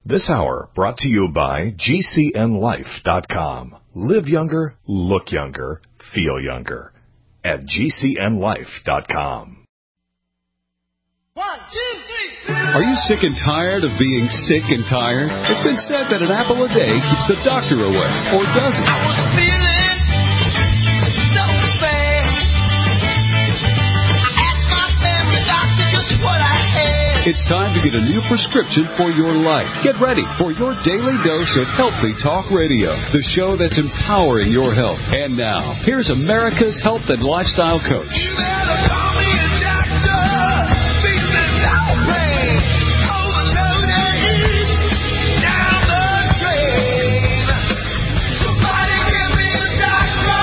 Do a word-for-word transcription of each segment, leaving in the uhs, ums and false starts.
This hour brought to you by G C N life dot com. Live younger, look younger, feel younger at G C N life dot com. One, two, three. Are you sick and tired of being sick and tired? It's been said that an apple a day keeps the doctor away, or does it? I was feeling so bad. I asked my family doctor just what I had. It's time to get a new prescription for your life. Get ready for your daily dose of Healthy Talk Radio, the show that's empowering your health. And now, here's America's health and lifestyle coach. You better call me a doctor. Feeling no pain. Overloaded. Down the drain. Somebody give me a doctor.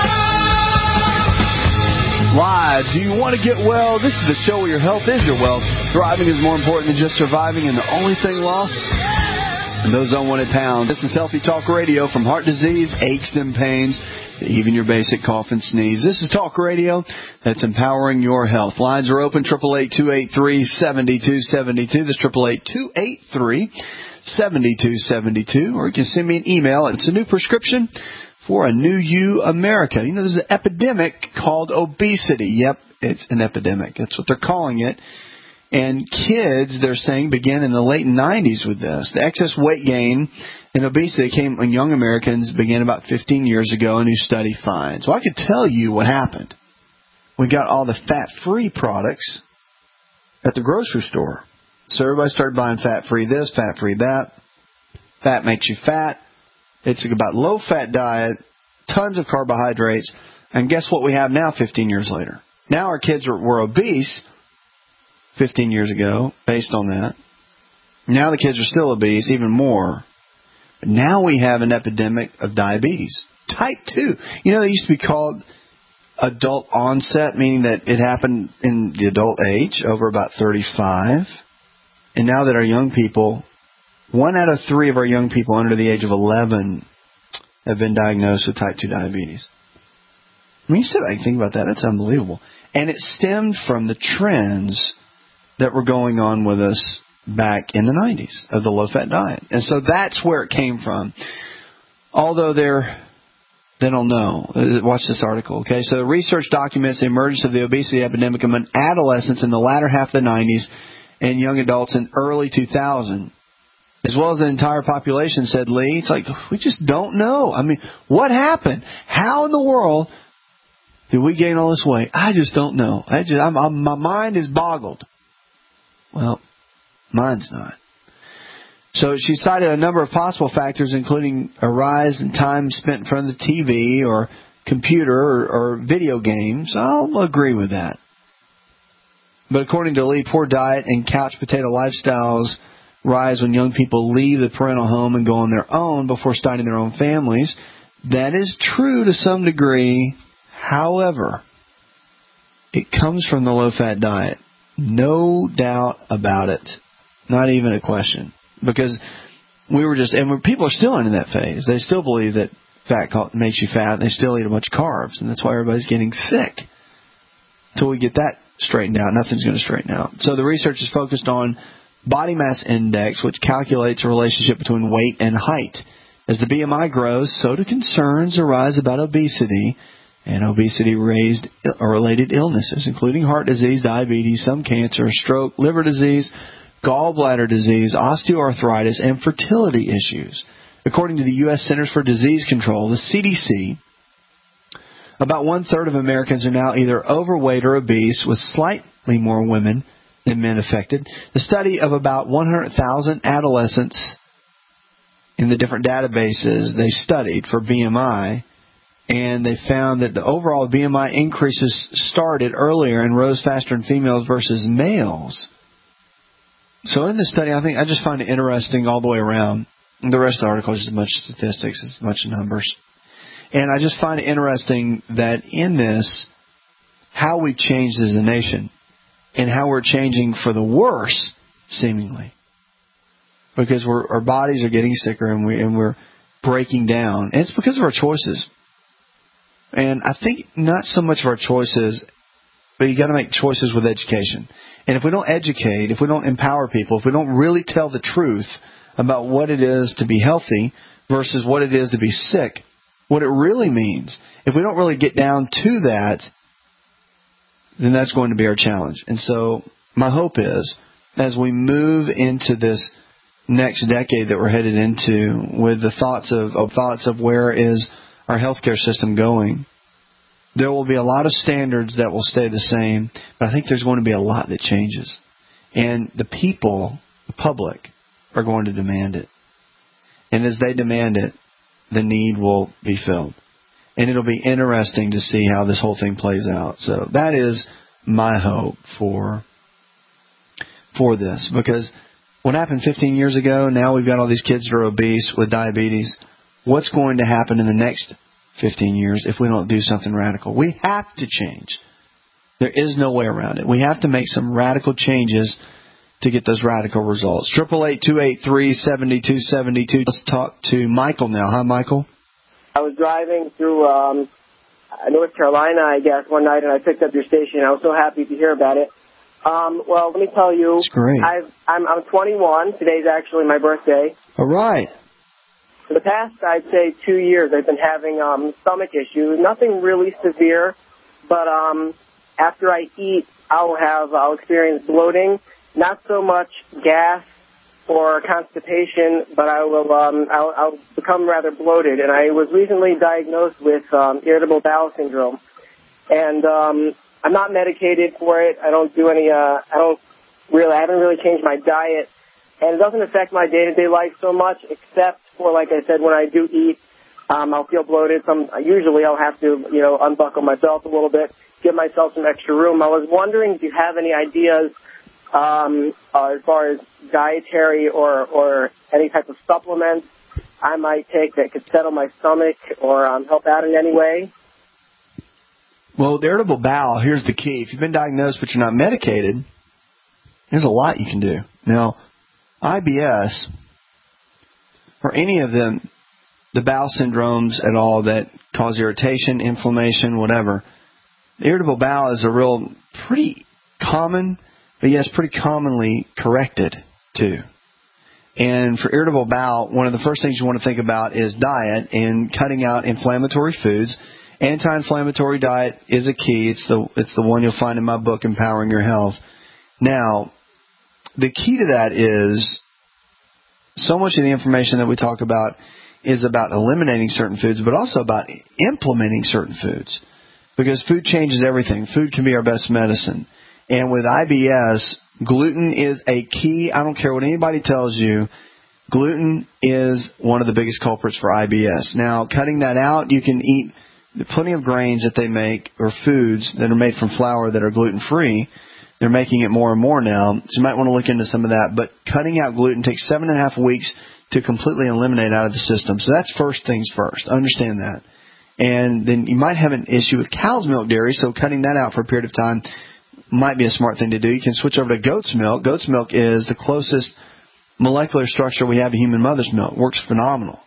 Live. Do you want to get well? This is the show where your health is your wealth. Thriving is more important than just surviving, and the only thing lost are those unwanted pounds. This is Healthy Talk Radio, from heart disease, aches and pains, to even your basic cough and sneeze. This is Talk Radio that's empowering your health. Lines are open, eight eight eight, two eight three, seven two seven two. That's eight eight eight, two eight three, seven two seven two. Or you can send me an email. It's a new prescription for a new you, America. You know, there's an epidemic called obesity. Yep, it's an epidemic. That's what they're calling it. And kids, they're saying, began in the late nineties with this. The excess weight gain and obesity came when young Americans began about fifteen years ago, a new study finds. Well, I could tell you what happened. We got all the fat-free products at the grocery store. So everybody started buying fat-free this, fat-free that. Fat makes you fat. It's about low-fat diet, tons of carbohydrates. And guess what we have now fifteen years later? Now our kids are, were obese fifteen years ago, based on that. Now the kids are still obese, even more. But now we have an epidemic of diabetes. Type two. You know, they used to be called adult onset, meaning that it happened in the adult age, over about thirty-five. And now that our young people, one out of three of our young people under the age of eleven have been diagnosed with type two diabetes. I mean, you sit back and think about that. That's unbelievable. And it stemmed from the trends that were going on with us back in the nineties of the low-fat diet. And so that's where it came from. Although they're, they don't know. Watch this article, okay? So the research documents the emergence of the obesity epidemic among adolescents in the latter half of the nineties and young adults in early two thousand. As well as the entire population, said Lee. It's like, we just don't know. I mean, what happened? How in the world did we gain all this weight? I just don't know. I just, I'm, I'm, my mind is boggled. Well, mine's not. So she cited a number of possible factors, including a rise in time spent in front of the T V or computer or, or video games. I'll agree with that. But according to Lee, poor diet and couch potato lifestyles rise when young people leave the parental home and go on their own before starting their own families. That is true to some degree. However, it comes from the low-fat diet. No doubt about it. Not even a question. Because we were just, and people are still in that phase. They still believe that fat makes you fat, and they still eat a bunch of carbs, and that's why everybody's getting sick. Until we get that straightened out, nothing's going to straighten out. So the research is focused on body mass index, which calculates a relationship between weight and height. As the B M I grows, so do concerns arise about obesity and obesity-raised or related illnesses, including heart disease, diabetes, some cancer, stroke, liver disease, gallbladder disease, osteoarthritis, and fertility issues. According to the U S Centers for Disease Control, the C D C, about one-third of Americans are now either overweight or obese, with slightly more women than men affected. The study of about one hundred thousand adolescents in the different databases they studied for B M I, and they found that the overall B M I increases started earlier and rose faster in females versus males. So in this study, I think I just find it interesting all the way around. The rest of the article is just a bunch of statistics, it's a bunch of numbers. And I just find it interesting that in this, how we've changed as a nation and how we're changing for the worse, seemingly. Because we're, our bodies are getting sicker and, we, and we're breaking down. And it's because of our choices. And I think not so much of our choices, but you got to make choices with education. And if we don't educate, if we don't empower people, if we don't really tell the truth about what it is to be healthy versus what it is to be sick, what it really means. If we don't really get down to that, then that's going to be our challenge. And so my hope is, as we move into this next decade that we're headed into, with the thoughts of, of thoughts of where is our healthcare system going, there will be a lot of standards that will stay the same, but I think there's going to be a lot that changes. And the people, the public, are going to demand it. And as they demand it, the need will be filled. And it'll be interesting to see how this whole thing plays out. So that is my hope for, for this. Because what happened fifteen years ago, now we've got all these kids that are obese with diabetes. What's going to happen in the next fifteen years if we don't do something radical? We have to change. There is no way around it. We have to make some radical changes to get those radical results. eight eight eight, two eight three, seven two seven two. Let's talk to Michael now. Hi, Michael. I was driving through um, North Carolina, I guess, one night, and I picked up your station. I was so happy to hear about it. Um, well, let me tell you, That's great. I've, I'm, I'm twenty-one. Today's actually my birthday. All right. For the past, I'd say, two years, I've been having um, stomach issues. Nothing really severe, but um, after I eat, I'll have I'll experience bloating. Not so much gas or constipation, but I will um, I'll, I'll become rather bloated. And I was recently diagnosed with um, irritable bowel syndrome, and um, I'm not medicated for it. I don't do any. Uh, I don't really. I haven't really changed my diet, and it doesn't affect my day-to-day life so much, except for, like I said, when I do eat, um, I'll feel bloated. Some usually I'll have to, you know, unbuckle my belt a little bit, give myself some extra room. I was wondering if you have any ideas um, uh, as far as dietary or or any type of supplements I might take that could settle my stomach or um, help out in any way. Well, the irritable bowel, here's the key. If you've been diagnosed but you're not medicated, there's a lot you can do. Now, I B S, or any of them, the bowel syndromes at all that cause irritation, inflammation, whatever, the irritable bowel is a real pretty common, but yes, pretty commonly corrected too. And for irritable bowel, one of the first things you want to think about is diet and cutting out inflammatory foods. Anti-inflammatory diet is a key. It's the it's the one you'll find in my book, Empowering Your Health. Now, the key to that is so much of the information that we talk about is about eliminating certain foods, but also about implementing certain foods. Because food changes everything. Food can be our best medicine. And with I B S, gluten is a key. I don't care what anybody tells you. Gluten is one of the biggest culprits for I B S. Now, cutting that out, you can eat plenty of grains that they make, or foods that are made from flour that are gluten-free. They're making it more and more now, so you might want to look into some of that. But cutting out gluten takes seven and a half weeks to completely eliminate out of the system. So that's first things first. Understand that. And then you might have an issue with cow's milk dairy, so cutting that out for a period of time might be a smart thing to do. You can switch over to goat's milk. Goat's milk is the closest molecular structure we have to human mother's milk. Works phenomenal.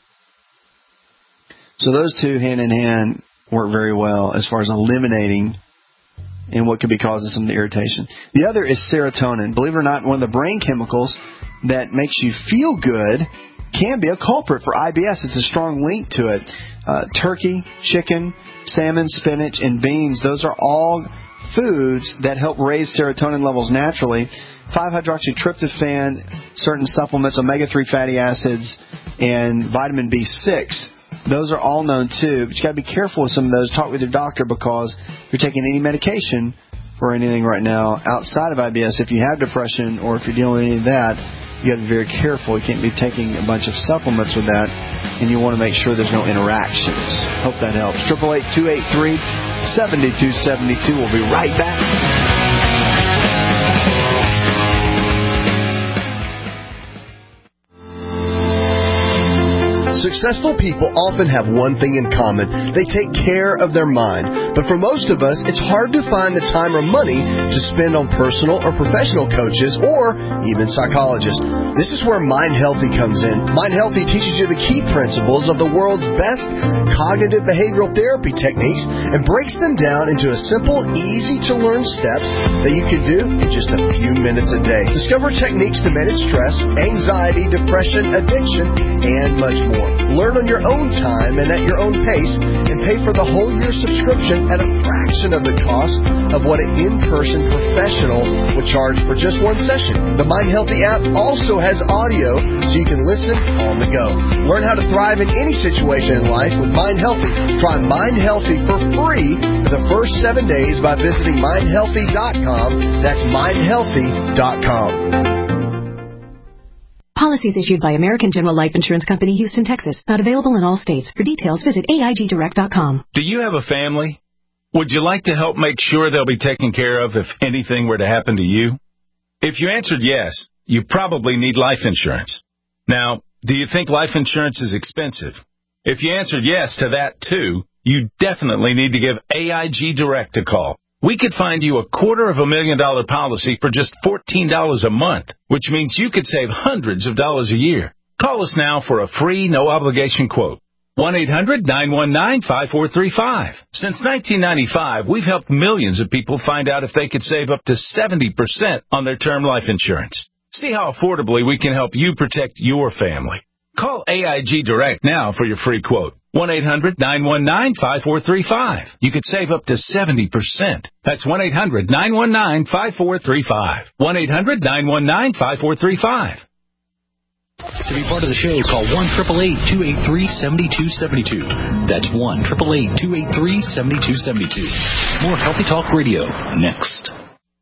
So those two hand in hand work very well as far as eliminating and what could be causing some of the irritation. The other is serotonin. Believe it or not, one of the brain chemicals that makes you feel good can be a culprit for I B S. It's a strong link to it. Uh, turkey, chicken, salmon, spinach, and beans, those are all foods that help raise serotonin levels naturally. five hydroxytryptophan, certain supplements, omega three fatty acids, and vitamin B six. Those are all known too, but you got to be careful with some of those. Talk with your doctor, because if you're taking any medication for anything right now outside of I B S, if you have depression or if you're dealing with any of that, you got to be very careful. You can't be taking a bunch of supplements with that, and you want to make sure there's no interactions. Hope that helps. eight eight eight, two eight three, seven two seven two. We'll be right back. Successful people often have one thing in common. They take care of their mind. But for most of us, it's hard to find the time or money to spend on personal or professional coaches or even psychologists. This is where Mind Healthy comes in. Mind Healthy teaches you the key principles of the world's best cognitive behavioral therapy techniques and breaks them down into a simple, easy-to-learn steps that you can do in just a few minutes a day. Discover techniques to manage stress, anxiety, depression, addiction, and much more. Learn on your own time and at your own pace, and pay for the whole year subscription at a fraction of the cost of what an in-person professional would charge for just one session. The Mind Healthy app also has audio so you can listen on the go. Learn how to thrive in any situation in life with Mind Healthy. Try Mind Healthy for free for the first seven days by visiting mind healthy dot com. That's mind healthy dot com. Policies issued by American General Life Insurance Company, Houston, Texas. Not available in all states. For details, visit A I G direct dot com. Do you have a family? Would you like to help make sure they'll be taken care of if anything were to happen to you? If you answered yes, you probably need life insurance. Now, do you think life insurance is expensive? If you answered yes to that, too, you definitely need to give A I G Direct a call. We could find you a quarter of a million dollar policy for just fourteen dollars a month, which means you could save hundreds of dollars a year. Call us now for a free, no-obligation quote. one eight hundred nine one nine five four three five. Since nineteen ninety-five, we've helped millions of people find out if they could save up to seventy percent on their term life insurance. See how affordably we can help you protect your family. Call A I G Direct now for your free quote. one eight hundred nine one nine five four three five. You could save up to seventy percent. That's one eight hundred nine one nine five four three five. one eight hundred nine one nine five four three five. To be part of the show, call one eight eight eight, two eight three, seven two seven two. That's one eight eight eight, two eight three, seven two seven two. More Healthy Talk Radio next.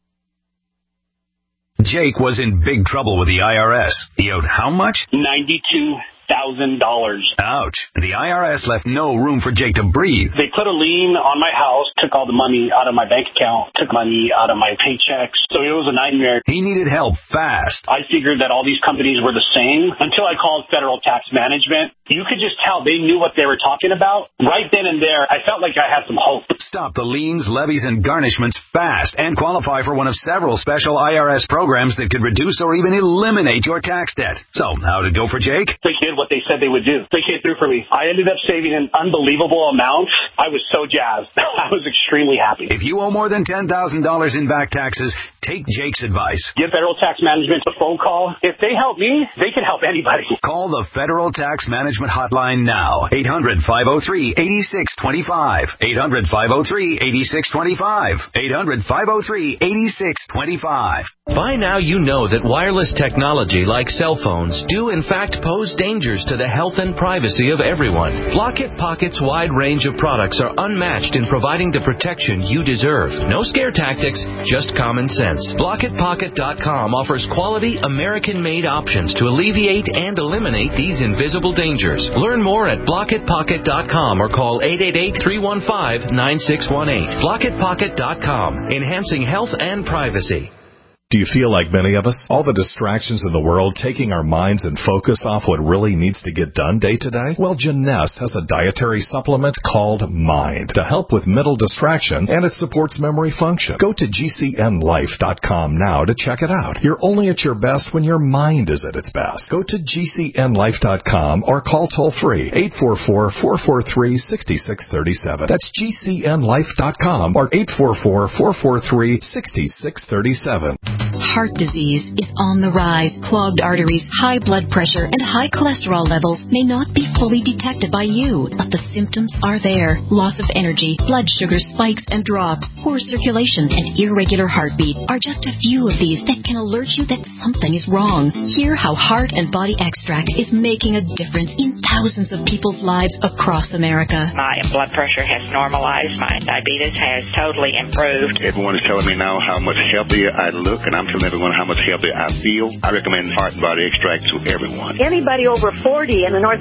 Jake was in big trouble with the I R S. He owed how much? ninety-two thousand dollars. Ouch. The I R S left no room for Jake to breathe. They put a lien on my house, took all the money out of my bank account, took money out of my paychecks. So it was a nightmare. He needed help fast. I figured that all these companies were the same until I called Federal Tax Management. You could just tell they knew what they were talking about. Right then and there, I felt like I had some hope. Stop the liens, levies, and garnishments fast and qualify for one of several special I R S programs that could reduce or even eliminate your tax debt. So, how'd it go for Jake? They did what they said they would do. They came through for me. I ended up saving an unbelievable amount. I was so jazzed. I was extremely happy. If you owe more than ten thousand dollars in back taxes, take Jake's advice. Give Federal Tax Management a phone call. If they help me, they can help anybody. Call the Federal Tax Management Hotline now. eight hundred, five oh three, eight six two five. eight hundred, five oh three, eight six two five. eight hundred, five oh three, eight six two five. By now you know that wireless technology like cell phones do in fact pose dangers to the health and privacy of everyone. Block-It Pocket's wide range of products are unmatched in providing the protection you deserve. No scare tactics, just common sense. Block It Pocket dot com offers quality American-made options to alleviate and eliminate these invisible dangers. Learn more at Block It Pocket dot com or call eight eight eight, three one five, nine six one eight. Block It Pocket dot com, enhancing health and privacy. Do you feel like many of us? All the distractions in the world taking our minds and focus off what really needs to get done day to day? Well, Janess has a dietary supplement called Mind to help with mental distraction, and it supports memory function. Go to G C N life dot com now to check it out. You're only at your best when your mind is at its best. Go to G C N life dot com or call toll-free eight four four, four four three, six six three seven. That's G C N life dot com or eight four four, four four three, six six three seven. Heart disease is on the rise. Clogged arteries, high blood pressure, and high cholesterol levels may not be fully detected by you, but the symptoms are there. Loss of energy, blood sugar spikes and drops, poor circulation, and irregular heartbeat are just a few of these that can alert you that something is wrong. Hear how Heart and Body Extract is making a difference in thousands of people's lives across America. My blood pressure has normalized. My diabetes has totally improved. Everyone is telling me now how much healthier I look, and I'm telling everyone how much healthier I feel. I recommend Heart and Body Extract to everyone. Anybody over forty in the North American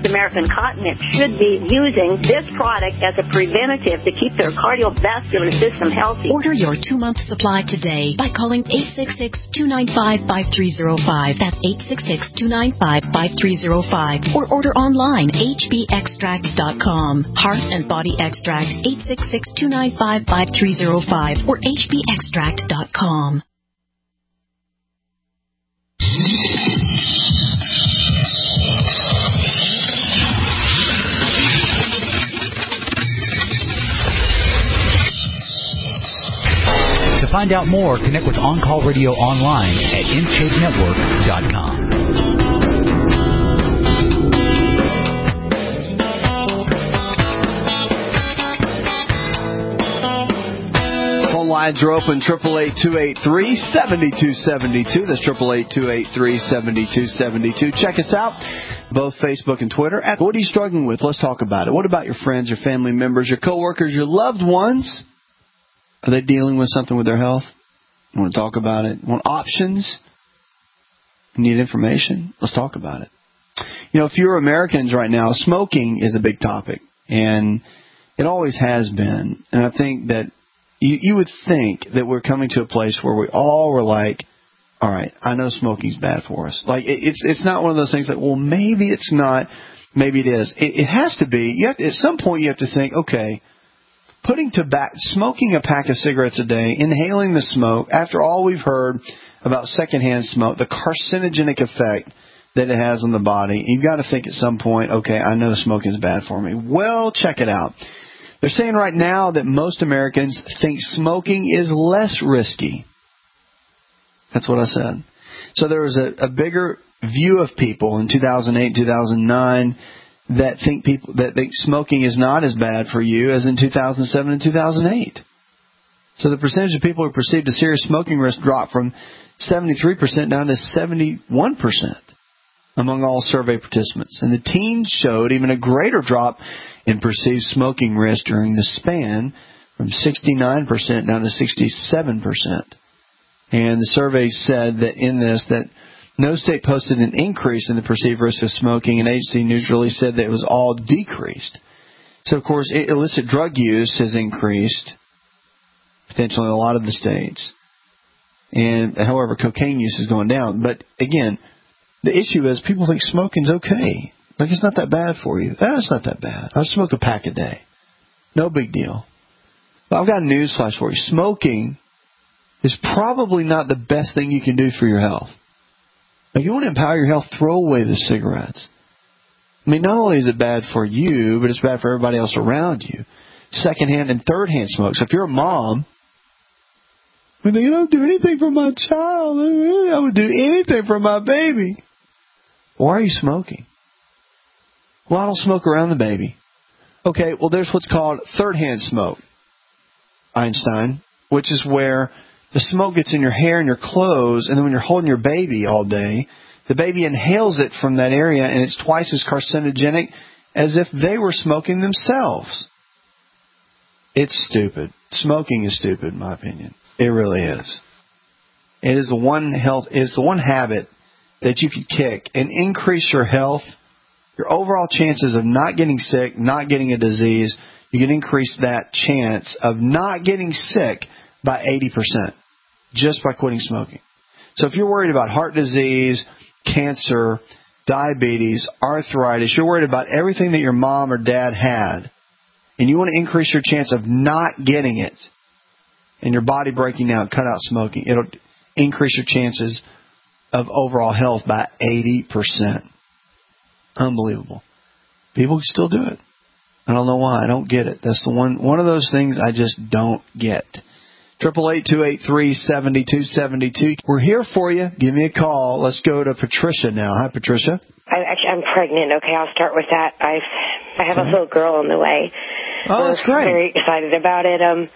incontinent should be using this product as a preventative to keep their cardiovascular system healthy. Order your two-month supply today by calling eight six six, two nine five, five three zero five. That's eight six six, two nine five, five three zero five. Or order online, h b extracts dot com. Heart and Body Extract, eight six six, two nine five, five three zero five or h b extract dot com. To find out more, connect with On Call Radio online at in shape network dot com. Phone lines are open, eight eight eight, two eight three, seven two seven two. That's eight eight eight, two eight three, seven two seven two. Check us out, both Facebook and Twitter. What are you struggling with? Let's talk about it. What about your friends, your family members, your coworkers, your loved ones? Are they dealing with something with their health? You want to talk about it? Want options? You need information? Let's talk about it. You know, fewer Americans right now, smoking is a big topic, and it always has been. And I think that you, you would think that we're coming to a place where we all were like, all right, I know smoking's bad for us. Like, it, it's it's not one of those things that, well, maybe it's not, maybe it is. It, it has to be. You have to, at some point you have to think, okay, putting tobacco, smoking a pack of cigarettes a day, inhaling the smoke, after all we've heard about secondhand smoke, the carcinogenic effect that it has on the body, you've got to think at some point, okay, I know smoking is bad for me. Well, check it out. They're saying right now that most Americans think smoking is less risky. That's what I said. So there was a, a bigger view of people in two thousand eight, two thousand nine that think people that think smoking is not as bad for you as in two thousand seven and two thousand eight. So the percentage of people who perceived a serious smoking risk dropped from seventy-three percent down to seventy-one percent among all survey participants. And the teens showed even a greater drop in perceived smoking risk during the span, from sixty-nine percent down to sixty-seven percent. And the survey said that in this that no state posted an increase in the perceived risk of smoking, and A B C News release said that it was all decreased. So, of course, illicit drug use has increased, potentially in a lot of the states. And, however, cocaine use is going down. But, again, the issue is people think smoking's okay. Like, it's not that bad for you. That's not that bad. I smoke a pack a day. No big deal. But I've got a news flash for you. Smoking is probably not the best thing you can do for your health. If you want to empower your health, throw away the cigarettes. I mean, not only is it bad for you, but it's bad for everybody else around you. Secondhand and thirdhand smoke. So if you're a mom, you don't do anything for my child. I would do anything for my baby. Why are you smoking? Well, I don't smoke around the baby. Okay, well, there's what's called third-hand smoke, Einstein, which is where the smoke gets in your hair and your clothes, and then when you're holding your baby all day, the baby inhales it from that area, and it's twice as carcinogenic as if they were smoking themselves. It's stupid. Smoking is stupid, in my opinion. It really is. It is the one health, it's the one habit that you could kick and increase your health, your overall chances of not getting sick, not getting a disease. You can increase that chance of not getting sick by eighty percent just by quitting smoking. So if you're worried about heart disease, cancer, diabetes, arthritis, you're worried about everything that your mom or dad had, and you want to increase your chance of not getting it and your body breaking down, cut out smoking. It'll increase your chances of overall health by eighty percent. Unbelievable. People can still do it. I don't know why. I don't get it. That's the one one of those things I just don't get. Triple eight two eight three seventy two seventy two. We're here for you. Give me a call. Let's go to Patricia now. Hi, Patricia. I, actually, I'm pregnant. Okay, I'll start with that. I've I have okay. a little girl on the way. Oh, that's great. I'm very excited about it. Um,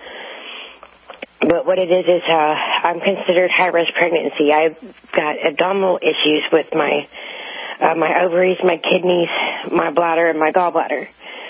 but what it is is uh, I'm considered high risk pregnancy. I've got abdominal issues with my uh, my ovaries, my kidneys, my bladder, and my gallbladder.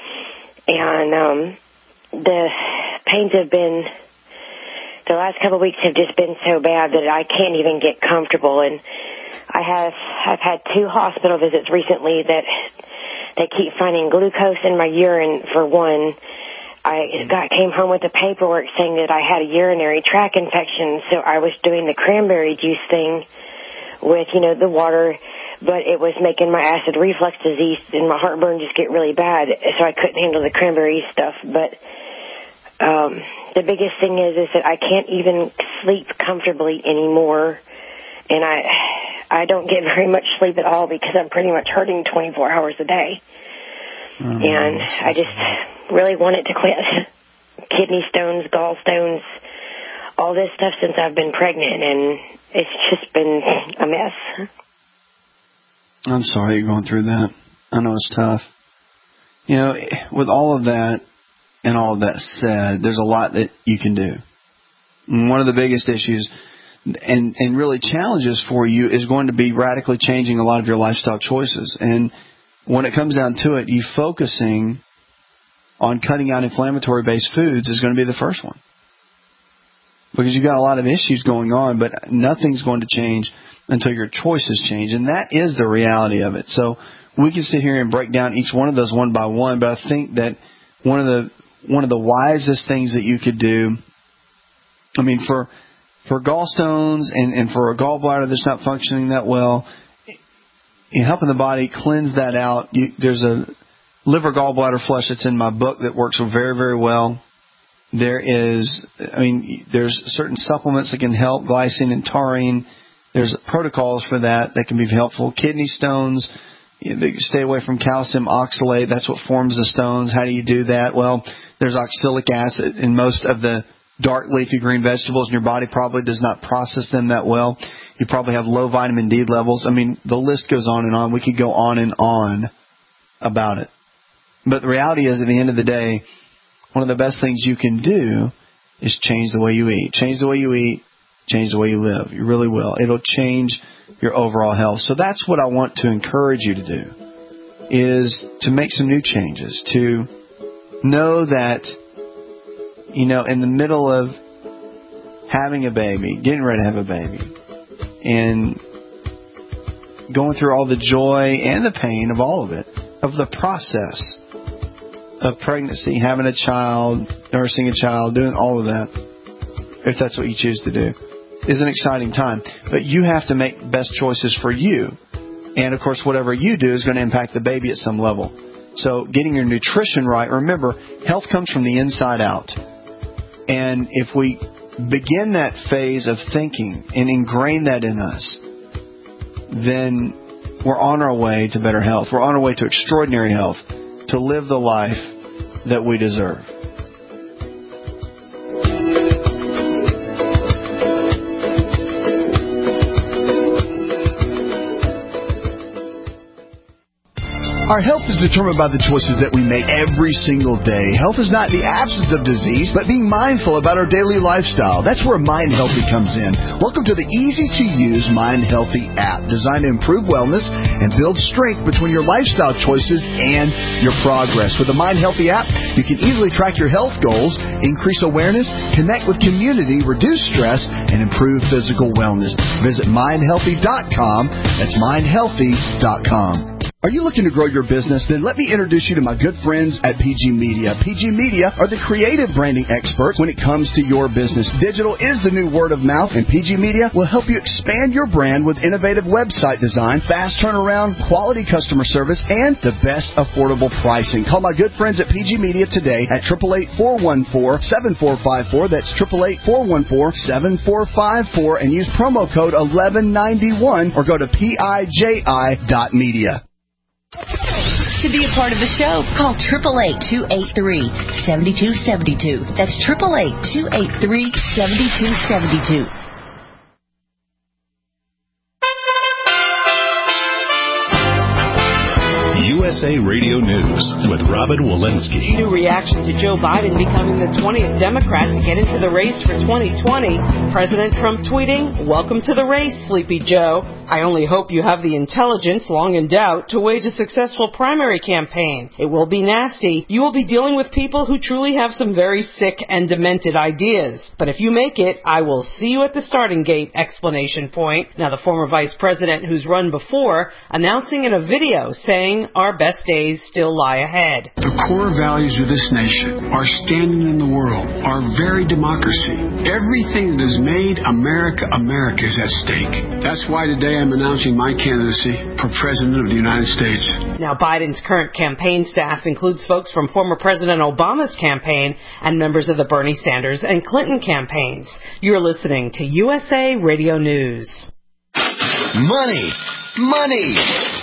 And um, the pains have been, the last couple of weeks have just been so bad that I can't even get comfortable. And I have, I've had two hospital visits recently that they keep finding glucose in my urine, for one. I got came home with the paperwork saying that I had a urinary tract infection, so I was doing the cranberry juice thing with, you know, the water, but it was making my acid reflux disease and my heartburn just get really bad, so I couldn't handle the cranberry stuff. But um, the biggest thing is, is that I can't even sleep comfortably anymore, and I I don't get very much sleep at all because I'm pretty much hurting twenty-four hours a day. Oh, and I just really want it to quit. Kidney stones, gallstones, all this stuff since I've been pregnant, and it's just been a mess. I'm sorry you're going through that. I know it's tough. You know, with all of that and all of that said, there's a lot that you can do. And one of the biggest issues and, and really challenges for you is going to be radically changing a lot of your lifestyle choices. And when it comes down to it, you focusing on cutting out inflammatory-based foods is going to be the first one. Because you've got a lot of issues going on, but nothing's going to change until your choices change. And that is the reality of it. So we can sit here and break down each one of those one by one, but I think that one of the one of the wisest things that you could do, I mean, for for gallstones and, and for a gallbladder that's not functioning that well, in helping the body cleanse that out, you, there's a liver gallbladder flush that's in my book that works very, very well. There is, I mean, there's certain supplements that can help, glycine and taurine. There's protocols for that that can be helpful. Kidney stones, you know, stay away from calcium oxalate. That's what forms the stones. How do you do that? Well, there's oxalic acid in most of the dark leafy green vegetables, and your body probably does not process them that well. You probably have low vitamin D levels. I mean, the list goes on and on. We could go on and on about it. But the reality is, at the end of the day, one of the best things you can do is change the way you eat. Change the way you eat, change the way you live. You really will. It'll change your overall health. So that's what I want to encourage you to do, is to make some new changes, to know that, you know, in the middle of having a baby, getting ready to have a baby, and going through all the joy and the pain of all of it, of the process of pregnancy, having a child, nursing a child, doing all of that, if that's what you choose to do, is an exciting time. But you have to make best choices for you. And, of course, whatever you do is going to impact the baby at some level. So getting your nutrition right, remember, health comes from the inside out. And if we begin that phase of thinking and ingrain that in us, then we're on our way to better health. We're on our way to extraordinary health, to live the life that we deserve. Our health is determined by the choices that we make every single day. Health is not the absence of disease, but being mindful about our daily lifestyle. That's where Mind Healthy comes in. Welcome to the easy-to-use Mind Healthy app, designed to improve wellness and build strength between your lifestyle choices and your progress. With the Mind Healthy app, you can easily track your health goals, increase awareness, connect with community, reduce stress, and improve physical wellness. Visit mind healthy dot com. That's mind healthy dot com. Are you looking to grow your business? Then let me introduce you to my good friends at P G Media. P G Media are the creative branding experts when it comes to your business. Digital is the new word of mouth, and P G Media will help you expand your brand with innovative website design, fast turnaround, quality customer service, and the best affordable pricing. Call my good friends at P G Media today at eight eight eight, four one four, seven four five four. That's eight eight eight, four one four, seven four five four, and use promo code eleven ninety-one or go to P I J I dot media. To be a part of the show, call eight eight eight, two eight three, seven two seven two. That's eight eight eight, two eight three, seven two seven two. U S A Radio News with Robin Walensky. New reaction to Joe Biden becoming the twentieth Democrat to get into the race for twenty twenty. President Trump tweeting, "Welcome to the race, Sleepy Joe. I only hope you have the intelligence, long in doubt, to wage a successful primary campaign. It will be nasty. You will be dealing with people who truly have some very sick and demented ideas. But if you make it, I will see you at the starting gate!" Explanation point. Now, the former vice president who's run before announcing in a video saying, "Our best best days still lie ahead. The core values of this nation, our standing in the world, our very democracy, everything that has made America America is at stake. That's why today I'm announcing my candidacy for President of the United States. Now, Biden's current campaign staff includes folks from former President Obama's campaign and members of the Bernie Sanders and Clinton campaigns. You're listening to U S A Radio News. Money, money,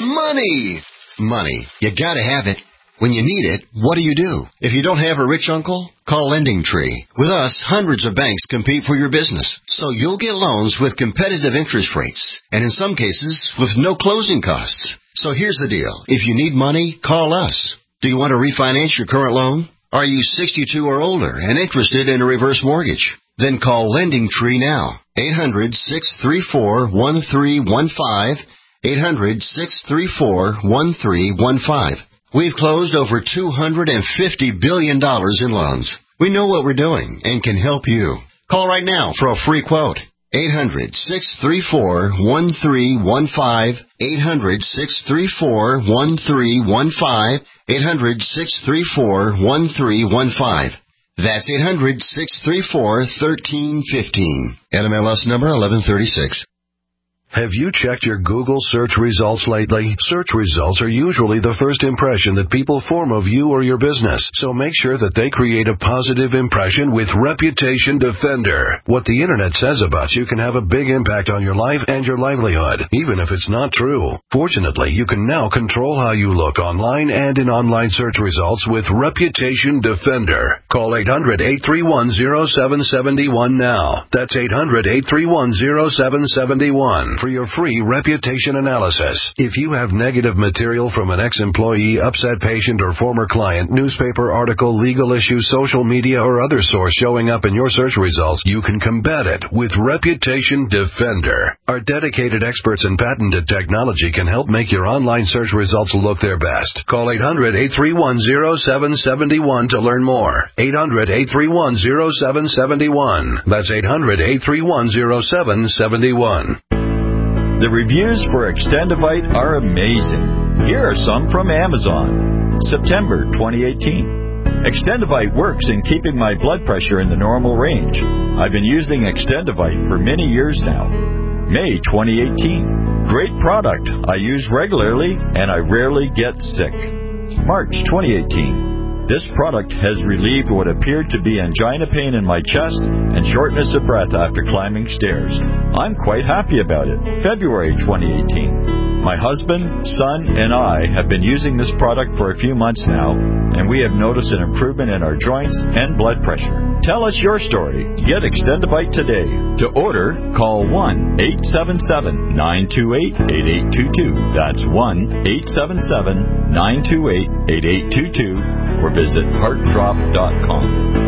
money, money. You gotta have it. When you need it, what do you do? If you don't have a rich uncle, call Lending Tree. With us, hundreds of banks compete for your business, so you'll get loans with competitive interest rates, and in some cases, with no closing costs. So here's the deal. If you need money, call us. Do you want to refinance your current loan? Are you sixty-two or older and interested in a reverse mortgage? Then call Lending Tree now. eight hundred, six three four, one three one five. eight hundred, six three four, one three one five. We've closed over two hundred fifty billion dollars in loans. We know what we're doing and can help you. Call right now for a free quote. eight hundred, six three four, one three one five. eight hundred, six three four, one three one five. eight hundred, six three four, one three one five. That's eight hundred, six three four, one three one five. N M L S number eleven thirty-six. Have you checked your Google search results lately? Search results are usually the first impression that people form of you or your business, so make sure that they create a positive impression with Reputation Defender. What the Internet says about you can have a big impact on your life and your livelihood, even if it's not true. Fortunately, you can now control how you look online and in online search results with Reputation Defender. Call eight hundred, eight three one, zero seven seven one now. That's eight hundred, eight three one, zero seven seven one. For your free reputation analysis. If you have negative material from an ex-employee, upset patient, or former client, newspaper article, legal issue, social media, or other source showing up in your search results, you can combat it with Reputation Defender. Our dedicated experts in patented technology can help make your online search results look their best. Call eight hundred, eight three one, zero seven seven one to learn more. eight hundred, eight three one, zero seven seven one. That's eight hundred, eight three one, zero seven seven one. The reviews for Extendivite are amazing. Here are some from Amazon. September twenty eighteen. Extendivite works in keeping my blood pressure in the normal range. I've been using Extendivite for many years now. May twenty eighteen. Great product. I use regularly and I rarely get sick. March twenty eighteen. This product has relieved what appeared to be angina pain in my chest and shortness of breath after climbing stairs. I'm quite happy about it. February twenty eighteen. My husband, son, and I have been using this product for a few months now, and we have noticed an improvement in our joints and blood pressure. Tell us your story. Get Extendivite today. To order, call one, eight seven seven, nine two eight, eight eight two two. That's one, eight seven seven, nine two eight, eight eight two two. Or visit heart drop dot com.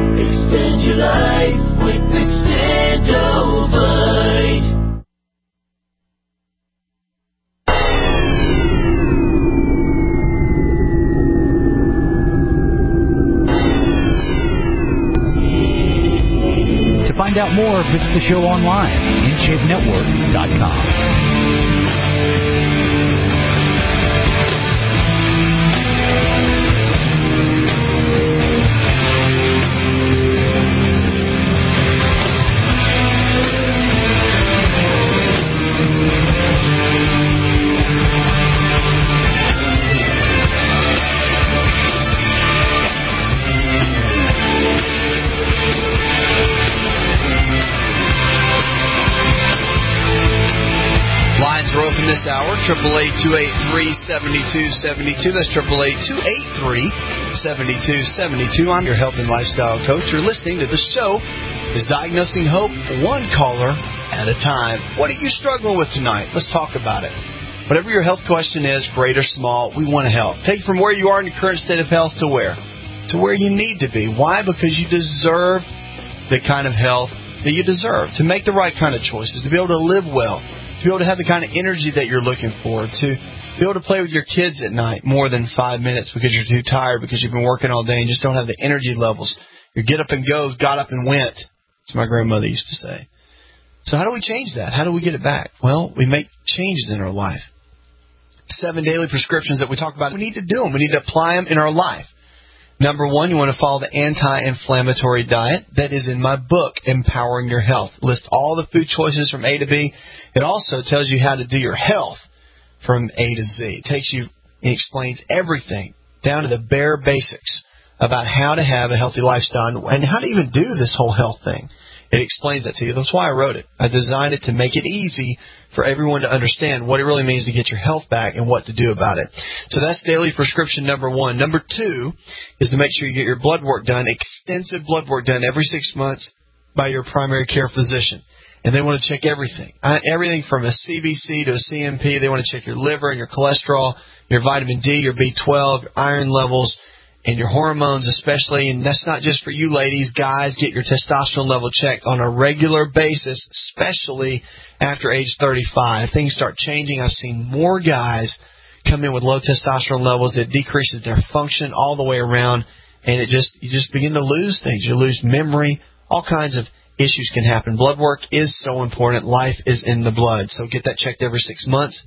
Extend your life with Extendivite. To find out more, visit the show online, in shape network dot com. This hour, eight eight eight, two eight three, seven two seven two. That's eight eight eight, two eight three, seven two seven two. I'm your health and lifestyle coach. You're listening to the show is Diagnosing Hope, one caller at a time. What are you struggling with tonight? Let's talk about it. Whatever your health question is, great or small, we want to help. Take you from where you are in your current state of health to where? To where you need to be. Why? Because you deserve the kind of health that you deserve, to make the right kind of choices, to be able to live well, to be able to have the kind of energy that you're looking for, to be able to play with your kids at night more than five minutes because you're too tired, because you've been working all day and just don't have the energy levels. Your get up and goes, got up and went, as my grandmother used to say. So how do we change that? How do we get it back? Well, we make changes in our life. seven daily prescriptions that we talk about. We need to do them. We need to apply them in our life. Number one, you want to follow the anti-inflammatory diet. That is in my book, Empowering Your Health. List all the food choices from A to B. It also tells you how to do your health from A to Z. It takes you, it explains everything down to the bare basics about how to have a healthy lifestyle and how to even do this whole health thing. It explains that to you. That's why I wrote it. I designed it to make it easy for everyone to understand what it really means to get your health back and what to do about it. So that's daily prescription number one. Number two is to make sure you get your blood work done, extensive blood work done every six months by your primary care physician. And they want to check everything, uh, everything from a C B C to a C M P. They want to check your liver and your cholesterol, your vitamin D, your B twelve, your iron levels, and your hormones especially. And that's not just for you ladies. Guys, get your testosterone level checked on a regular basis, especially after age thirty-five. Things start changing. I've seen more guys come in with low testosterone levels. It decreases their function all the way around, and it just you just begin to lose things. You lose memory. All kinds of issues can happen. Blood work is so important. Life is in the blood. So get that checked every six months.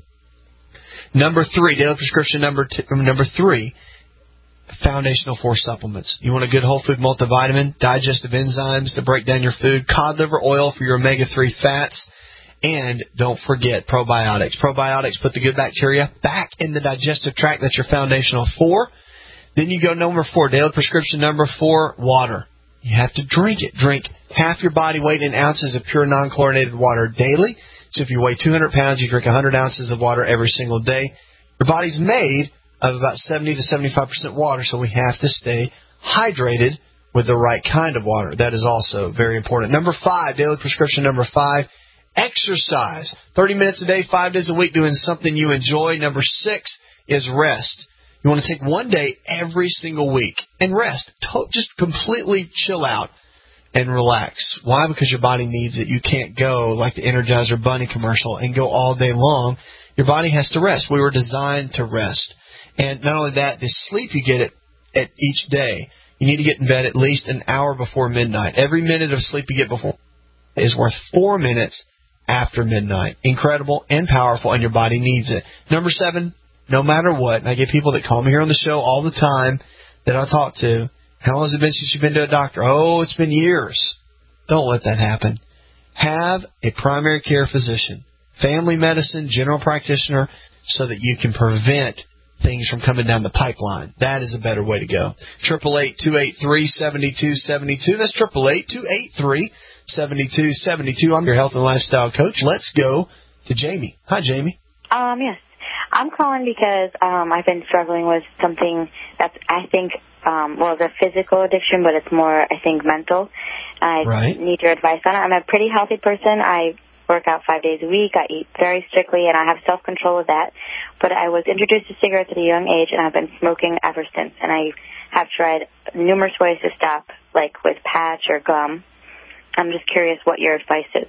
Number three, daily prescription number two, number three, foundational four supplements. You want a good whole food multivitamin, digestive enzymes to break down your food, cod liver oil for your omega three fats, and don't forget probiotics. Probiotics put the good bacteria back in the digestive tract. That's your foundational four. Then you go number four, daily prescription number four, water. You have to drink it. Drink half your body weight in ounces of pure non-chlorinated water daily. So if you weigh two hundred pounds, you drink one hundred ounces of water every single day. Your body's made of about seventy to seventy-five percent water, so we have to stay hydrated with the right kind of water. That is also very important. Number five, daily prescription number five, exercise. thirty minutes a day, five days a week, doing something you enjoy. Number six is rest. You want to take one day every single week and rest. Just completely chill out and relax. Why? Because your body needs it. You can't go like the Energizer Bunny commercial and go all day long. Your body has to rest. We were designed to rest. And not only that, the sleep you get at, at each day, you need to get in bed at least an hour before midnight. Every minute of sleep you get before is worth four minutes after midnight. Incredible and powerful, and your body needs it. Number seven, no matter what, and I get people that call me here on the show all the time that I talk to, how long has it been since you've been to a doctor? Oh, it's been years. Don't let that happen. Have a primary care physician, family medicine, general practitioner, so that you can prevent things from coming down the pipeline. That is a better way to go. Triple eight two eight three seventy two seventy two. That's triple eight two eight three seventy two seventy two. I'm your health and lifestyle coach. Let's go to Jamie. Hi, Jamie. Um, yes. I'm calling because um, I've been struggling with something that's, I think, um, well, it's a physical addiction, but it's more, I think, mental. I right. need your advice on it. I'm a pretty healthy person. I work out five days a week. I eat very strictly, and I have self-control with that. But I was introduced to cigarettes at a young age, and I've been smoking ever since. And I have tried numerous ways to stop, like with patch or gum. I'm just curious what your advice is.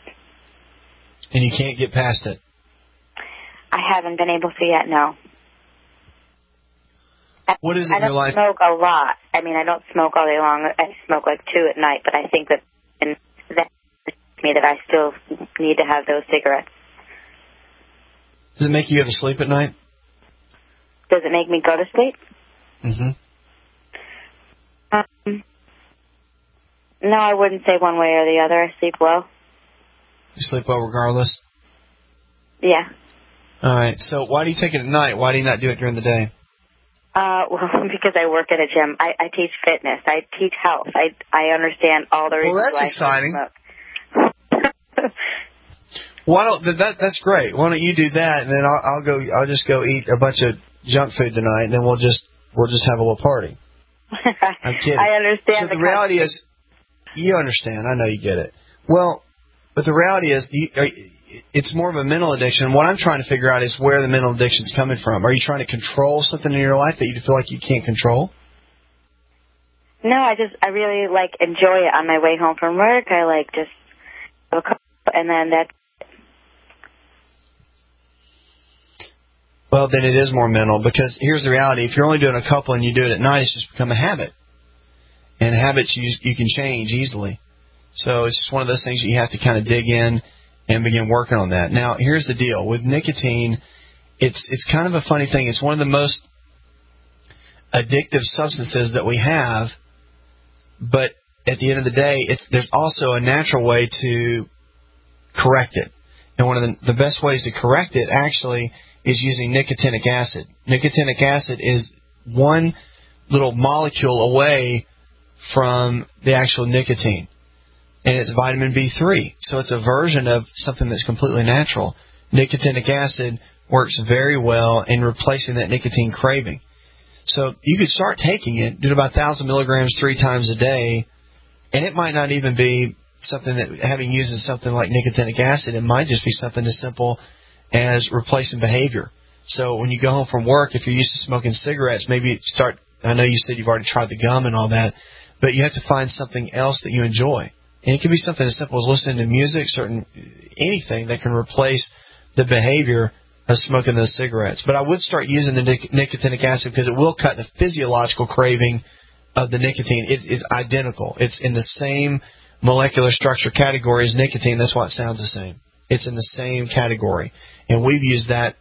And you can't get past it? I haven't been able to yet, no. What is it I in your don't life? smoke a lot. I mean, I don't smoke all day long. I smoke like two at night, but I think that in that me that I still need to have those cigarettes. Does it make you go to sleep at night? Does it make me go to sleep? Mm-hmm. Um, no, I wouldn't say one way or the other. I sleep well. You sleep well regardless? Yeah. All right. So why do you take it at night? Why do you not do it during the day? Uh, well, because I work at a gym. I, I teach fitness. I teach health. I I understand all the reasons well, that's why exciting. I smoke. Why don't that? That's great. Why don't you do that, and then I'll, I'll go. I'll just go eat a bunch of junk food tonight, and then we'll just we'll just have a little party. I'm kidding. I understand. So the, the reality is, you understand. I know you get it. Well, but the reality is, you, are, it's more of a mental addiction. What I'm trying to figure out is where the mental addiction is coming from. Are you trying to control something in your life that you feel like you can't control? No, I just I really like enjoy it on my way home from work. I like just have a cup, and then that. Well, then it is more mental, because here's the reality. If you're only doing a couple and you do it at night, it's just become a habit. And habits you you can change easily. So it's just one of those things that you have to kind of dig in and begin working on that. Now, here's the deal. With nicotine, it's it's kind of a funny thing. It's one of the most addictive substances that we have, but at the end of the day, it's, there's also a natural way to correct it. And one of the, the best ways to correct it, actually, is using nicotinic acid. Nicotinic acid is one little molecule away from the actual nicotine, and it's vitamin B three. So it's a version of something that's completely natural. Nicotinic acid works very well in replacing that nicotine craving. So you could start taking it, do about one thousand milligrams three times a day, and it might not even be something that, having used something like nicotinic acid, it might just be something as simple as replacing behavior. So when you go home from work, if you're used to smoking cigarettes, maybe start, I know you said you've already tried the gum and all that, but you have to find something else that you enjoy. And it can be something as simple as listening to music, certain anything that can replace the behavior of smoking those cigarettes. But I would start using the nic- nicotinic acid because it will cut the physiological craving of the nicotine. It is identical. It's in the same molecular structure category as nicotine. That's why it sounds the same. It's in the same category. And we've used that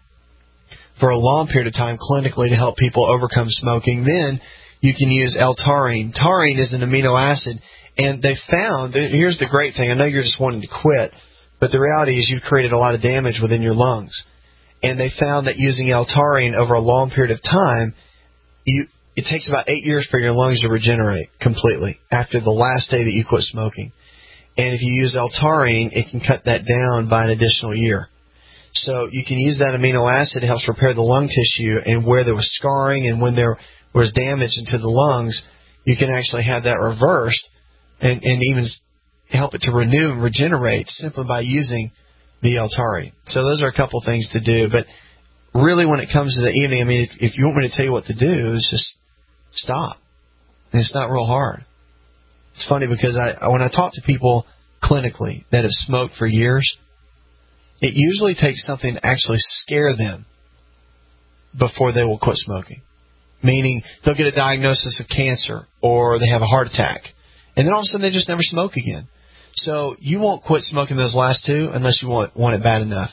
for a long period of time clinically to help people overcome smoking. Then you can use L-taurine. Taurine is an amino acid, and they found, here's the great thing, I know you're just wanting to quit, but the reality is you've created a lot of damage within your lungs. And they found that using L-taurine over a long period of time, you it takes about eight years for your lungs to regenerate completely after the last day that you quit smoking. And if you use L-taurine, it can cut that down by an additional year. So you can use that amino acid. It helps repair the lung tissue, and where there was scarring and when there was damage into the lungs, you can actually have that reversed and, and even help it to renew and regenerate simply by using the L-taurine. So those are a couple things to do. But really when it comes to the evening, I mean, if, if you want me to tell you what to do, it's just stop. And it's not real hard. It's funny because I when I talk to people clinically that have smoked for years, it usually takes something to actually scare them before they will quit smoking. Meaning they'll get a diagnosis of cancer or they have a heart attack. And then all of a sudden they just never smoke again. So you won't quit smoking those last two unless you want, want it bad enough.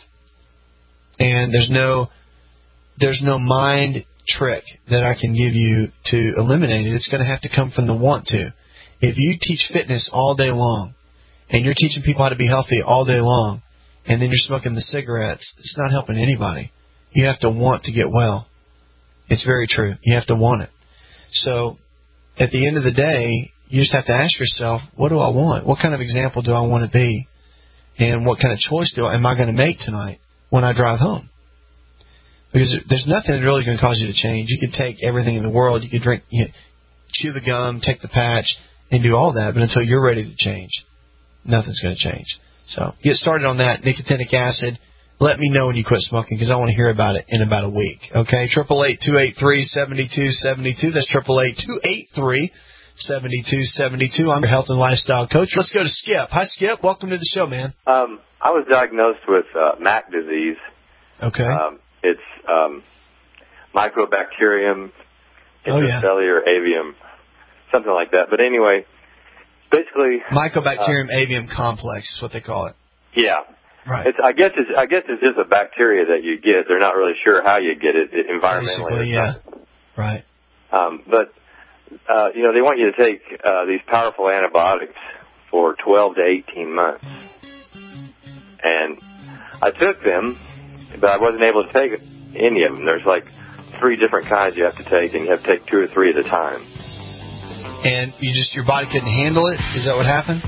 And there's no there's no mind trick that I can give you to eliminate it. It's going to have to come from the want to. If you teach fitness all day long and you're teaching people how to be healthy all day long and then you're smoking the cigarettes, it's not helping anybody. You have to want to get well. It's very true. You have to want it. So at the end of the day, you just have to ask yourself, what do I want? What kind of example do I want to be? And what kind of choice do I, am I going to make tonight when I drive home? Because there's nothing that really going to cause you to change. You can take everything in the world. You can drink, you know, chew the gum, take the patch, and do all that. But until you're ready to change, nothing's going to change. So get started on that. Nicotinic acid. Let me know when you quit smoking because I want to hear about it in about a week. Okay, eight eight eight, two eight three, seven two seven two. That's eight eight eight, two eight three, seven two seven two. I'm your health and lifestyle coach. Let's go to Skip. Hi, Skip. Welcome to the show, man. Um, I was diagnosed with uh, M A C disease. Okay. Um, it's um, Mycobacterium intracellular oh, yeah. avium, something like that. But anyway, basically, Mycobacterium uh, avium complex is what they call it. Yeah. Right. It's, I guess it's I guess it's just a bacteria that you get. They're not really sure how you get it, it environmentally. Basically, yeah. Right. Um, but uh, you know, they want you to take uh, these powerful antibiotics for twelve to eighteen months, and I took them, but I wasn't able to take any of them. There's like three different kinds you have to take, and you have to take two or three at a time. And you just your body couldn't handle it? Is that what happened?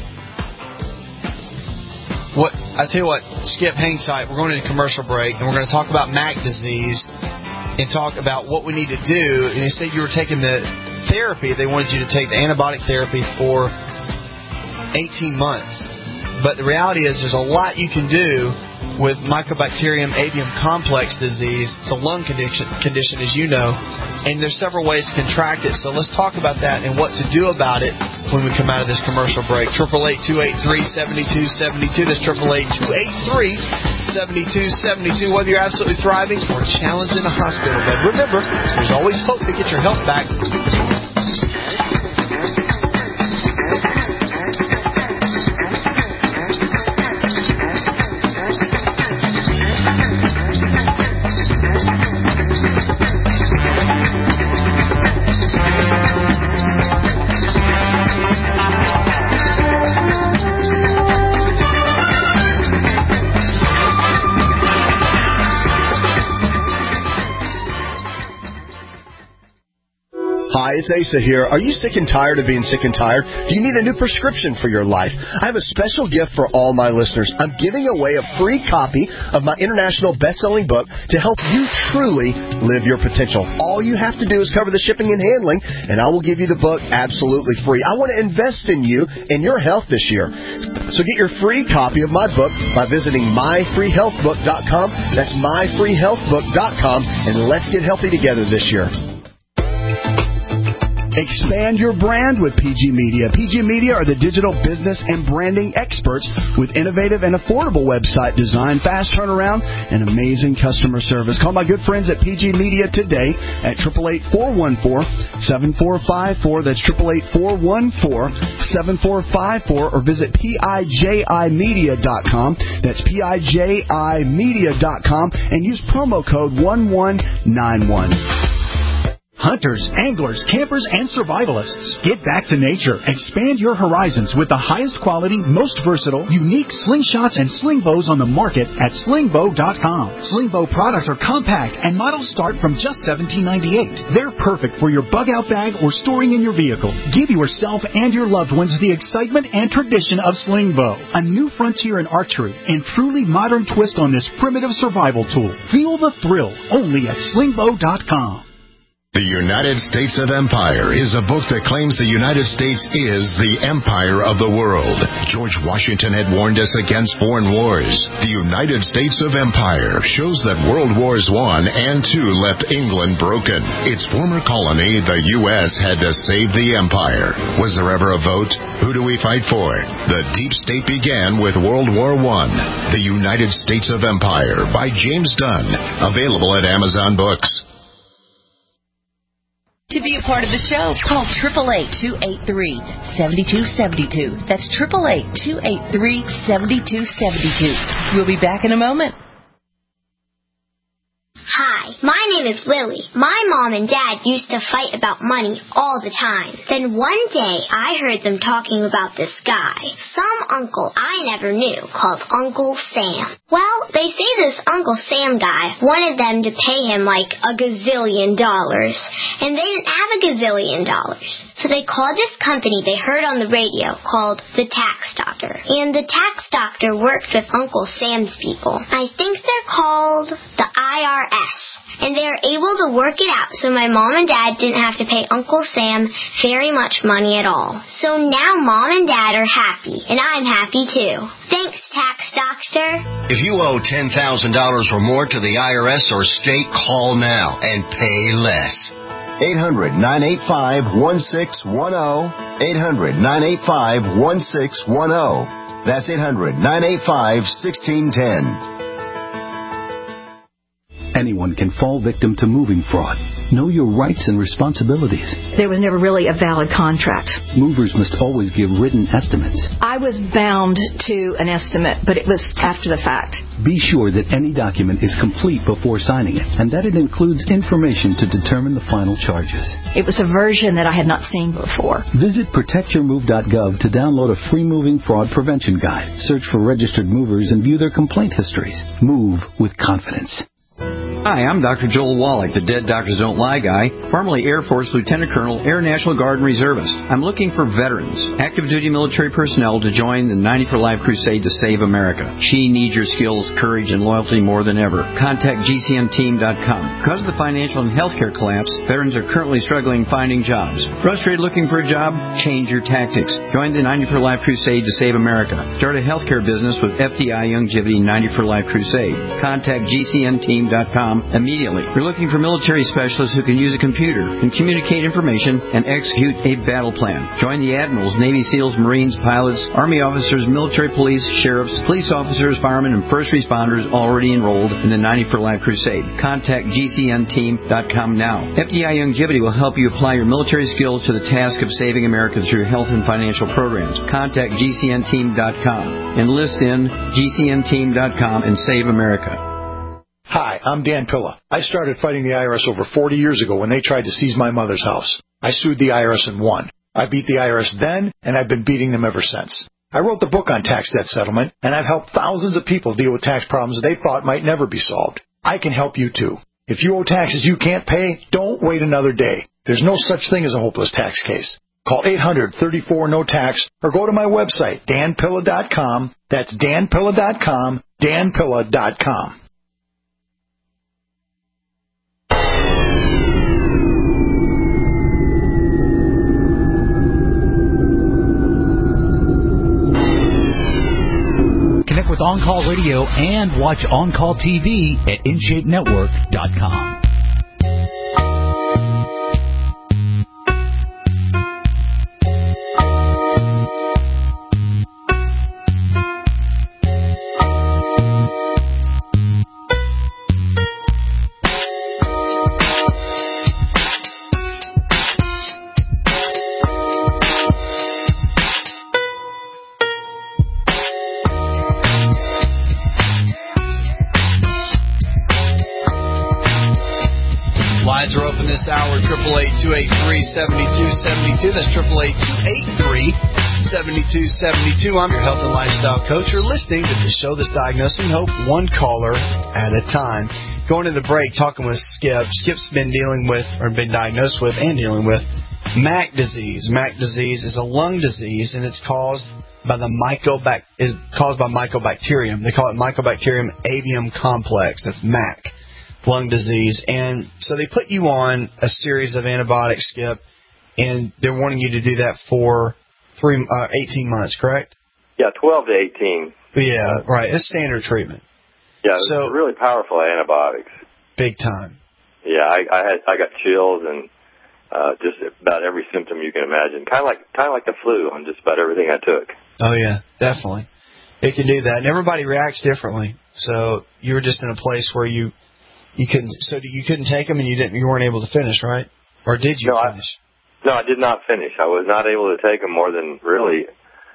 What I tell you what, Skip, hang tight. We're going to a commercial break, and we're going to talk about M A C disease and talk about what we need to do. And you said you were taking the therapy. They wanted you to take the antibiotic therapy for eighteen months. But the reality is there's a lot you can do with Mycobacterium avium complex disease. It's a lung condition, condition, as you know, and there's several ways to contract it. So let's talk about that and what to do about it when we come out of this commercial break. eight eight eight, two eight three, seven two seven two. That's eight eight eight, two eight three, seven two seven two. Whether you're absolutely thriving or challenged in a hospital bed, remember, there's always hope to get your health back. Hi, it's Asa here. Are you sick and tired of being sick and tired? Do you need a new prescription for your life? I have a special gift for all my listeners. I'm giving away a free copy of my international best-selling book to help you truly live your potential. All you have to do is cover the shipping and handling, and I will give you the book absolutely free. I want to invest in you and your health this year. So get your free copy of my book by visiting my free health book dot com. That's my free health book dot com, and let's get healthy together this year. Expand your brand with P G Media. P G Media are the digital business and branding experts with innovative and affordable website design, fast turnaround, and amazing customer service. Call my good friends at P G Media today at eight eight eight, four one four, seven four five four. That's eight eight eight, four one four, seven four five four. Or visit P I J I media dot com. That's P I J I media dot com and use promo code one one nine one. Hunters, anglers, campers, and survivalists. Get back to nature. Expand your horizons with the highest quality, most versatile, unique slingshots and sling bows on the market at sling bow dot com. Sling bow products are compact and models start from just seventeen ninety-eight. They're perfect for your bug-out bag or storing in your vehicle. Give yourself and your loved ones the excitement and tradition of sling bow, a new frontier in archery and truly modern twist on this primitive survival tool. Feel the thrill only at sling bow dot com. The United States of Empire is a book that claims the United States is the empire of the world. George Washington had warned us against foreign wars. The United States of Empire shows that World Wars One and Two left England broken. Its former colony, the U S, had to save the empire. Was there ever a vote? Who do we fight for? The deep state began with World War One. The United States of Empire by James Dunn. Available at Amazon Books. To be a part of the show, call eight eight eight, two eight three, seven two seven two. That's eight eight eight, two eight three, seven two seven two. We'll be back in a moment. Hi, my name is Lily. My mom and dad used to fight about money all the time. Then one day, I heard them talking about this guy, some uncle I never knew, called Uncle Sam. Well, they say this Uncle Sam guy wanted them to pay him like a gazillion dollars, and they didn't have a gazillion dollars. So they called this company they heard on the radio called the Tax Doctor. And the Tax Doctor worked with Uncle Sam's people. I think they're called the I R S. And they are able to work it out so my mom and dad didn't have to pay Uncle Sam very much money at all. So now mom and dad are happy, and I'm happy too. Thanks, Tax Doctor. If you owe ten thousand dollars or more to the I R S or state, call now and pay less. eight hundred, nine eight five, one six one zero. eight hundred, nine eight five, one six one zero. That's eight hundred, nine eight five, one six one zero. Anyone can fall victim to moving fraud. Know your rights and responsibilities. There was never really a valid contract. Movers must always give written estimates. I was bound to an estimate, but it was after the fact. Be sure that any document is complete before signing it, and that it includes information to determine the final charges. It was a version that I had not seen before. Visit protect your move dot gov to download a free moving fraud prevention guide. Search for registered movers and view their complaint histories. Move with confidence. Hi, I'm Doctor Joel Wallach, the Dead Doctors Don't Lie guy, formerly Air Force Lieutenant Colonel, Air National Guard and Reservist. I'm looking for veterans, active duty military personnel to join the ninety for Life crusade to save America. She needs your skills, courage, and loyalty more than ever. Contact G C N team dot com. Because of the financial and healthcare collapse, veterans are currently struggling finding jobs. Frustrated looking for a job? Change your tactics. Join the ninety for Life crusade to save America. Start a healthcare business with F D I Youngevity ninety for Life crusade. Contact G C N team dot com immediately. We're looking for military specialists who can use a computer and communicate information and execute a battle plan. Join the admirals, Navy SEALs, Marines, pilots, Army officers, military police, sheriffs, police officers, firemen, and first responders already enrolled in the ninety for Life crusade. Contact G C N team dot com now. F D I Youngevity will help you apply your military skills to the task of saving America through health and financial programs. Contact G C N team dot com. Enlist in G C N team dot com and save America. Hi, I'm Dan Pilla. I started fighting the I R S over forty years ago when they tried to seize my mother's house. I sued the I R S and won. I beat the I R S then, and I've been beating them ever since. I wrote the book on tax debt settlement, and I've helped thousands of people deal with tax problems they thought might never be solved. I can help you too. If you owe taxes you can't pay, don't wait another day. There's no such thing as a hopeless tax case. Call eight hundred, thirty-four, no tax or go to my website, dan pilla dot com. That's dan pilla dot com, dan pilla dot com. Connect with On Call Radio and watch On Call T V at in shape network dot com. Lines are open this hour, eight eight eight, two eight three, seven two seven two. That's eight eight eight, two eight three, seven two seven two. I'm your health and lifestyle coach. You're listening to the show that's diagnosing hope one caller at a time. Going to the break, talking with Skip. Skip's been dealing with, or been diagnosed with and dealing with, M A C disease. M A C disease is a lung disease, and it's caused by the mycobac is caused by mycobacterium. They call it Mycobacterium avium complex. That's M A C. Lung disease, and so they put you on a series of antibiotics, Skip, and they're wanting you to do that for three, uh, eighteen months, correct? Yeah, twelve to eighteen. Yeah, right. It's standard treatment. Yeah, so it's really powerful antibiotics. Big time. Yeah, I, I had I got chills and uh, just about every symptom you can imagine. Kind of like kind of like the flu on just about everything I took. Oh yeah, definitely. It can do that, and everybody reacts differently. So you were just in a place where you. You couldn't. So you couldn't take them, and you didn't. You weren't able to finish, right? Or did you no, finish? I, no, I did not finish. I was not able to take them more than really